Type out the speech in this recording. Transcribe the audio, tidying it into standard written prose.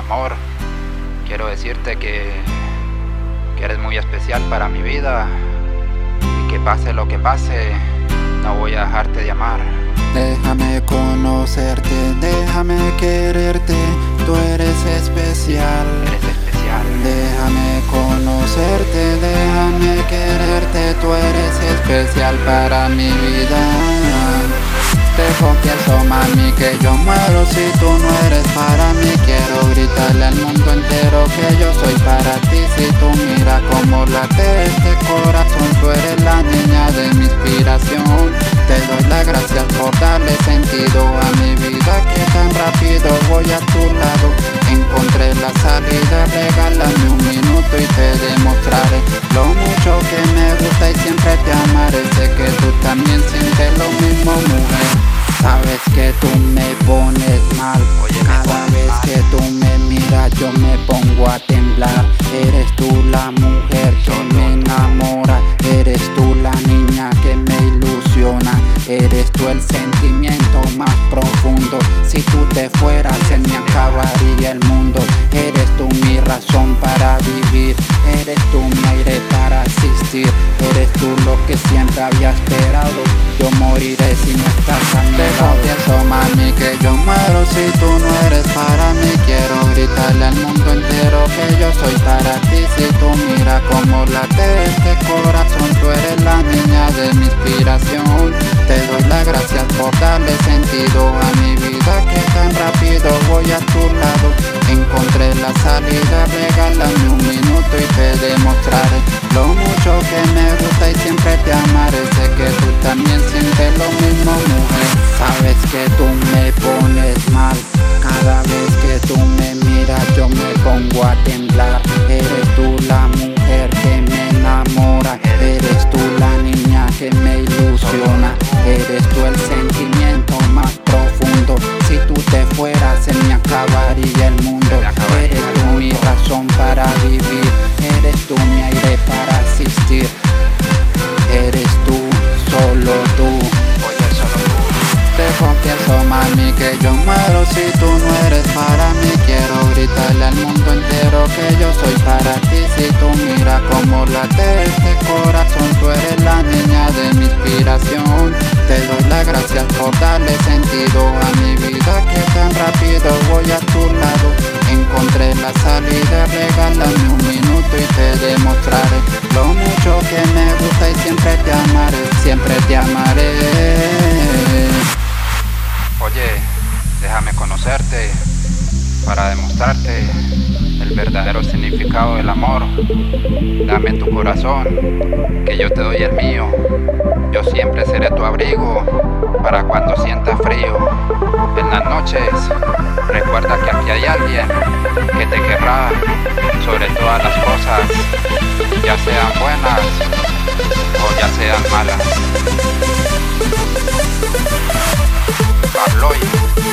amor. Quiero decirte que eres muy especial para mi vida y que pase lo que pase, no voy a dejarte de amar. Déjame conocerte, déjame quererte, tú eres especial. Eres especial. Déjame conocerte, déjame quererte, tú eres especial para mi vida. Te confieso, mami, que yo muero si tú no eres para mí. Quiero gritarle al mundo entero que yo soy para ti. Si tú mira cómo late este corazón, tú eres la niña de mi inspiración. Te doy las gracias por darle sentido a mi vida, que tan rápido voy a tu lado. Encontré la salida, regálame un minuto y te demostraré lo mucho que me gusta y siempre te amaré. Sé que tú también sientes lo mismo, mujer. Sabes que tú me pones mal. Oye, cada vez que tú me miras yo me pongo a temblar. Eres tú la mujer que me enamora, eres tú la niña que me ilusiona, eres tú el sentimiento más profundo. Si tú te fueras se me acabaría el mundo. Eres tú mi razón para vivir, eres tú mi aire para asistir, eres tú lo que siempre había esperado. Yo moriré si no estás a mi lado. Te confieso, mami, que yo muero si tú no eres para mí. Quiero gritarle al mundo entero que yo soy para ti. Si tú mira cómo late este corazón, tú eres la niña de mi inspiración. Te doy las gracias por darle sentido a mi vida, que tan rápido voy a tu lado. Encontré la salida, regálame un minuto y te demostraré lo mucho que me gusta y siempre te amaré. Sé que tú también sientes lo mismo, mujer. Sabes que tú me pones mal, cada vez que tú me miras yo me pongo a temblar. Eres tú la mujer que me enamora, eres tú la niña que me ilusiona, eres tú el sentimiento más profundo. Si tú te fueras se me acabaría el mundo. Eres tú mi razón para vivir, eres tú mi aire para asistir, eres tú, solo tú. Oye, solo tú. Te confieso, mami, que yo muero si tú no eres para mí. Quiero gritarle al mundo entero que yo soy para ti. Si tú mira cómo late este corazón, tú eres la niña de mi inspiración. Te doy las gracias por darle sentido a mi vida, que tan rápido voy a tu lado. Encontré la salida, regálame un minuto y te demostraré lo mucho que me gusta y siempre te amaré, siempre te amaré. Oye, déjame conocerte para demostrarte el verdadero significado del amor. Dame tu corazón, que yo te doy el mío. Yo siempre seré tu abrigo para cuando sientas frío. En las noches, recuerda que aquí hay alguien que te querrá sobre todas las cosas, ya sean buenas o ya sean malas. Pabloy.